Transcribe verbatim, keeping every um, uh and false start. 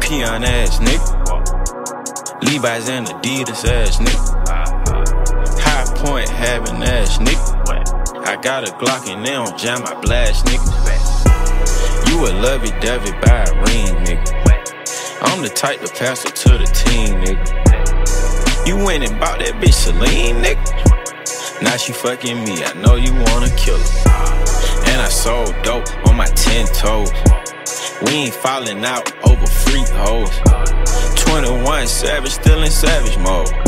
peon ass nigga. Levi's and Adidas ass nigga. High Point having ass nigga. I got a Glock and they don't jam my blast nigga. You a lovey-dovey by a ring nigga. I'm the type to pass her to the team nigga. You went and bought that bitch Celine nigga. Now she fucking me, I know you wanna kill her. And I sold dope on my ten toes. We ain't falling out over freak hoes. twenty-one Savage, still in savage mode.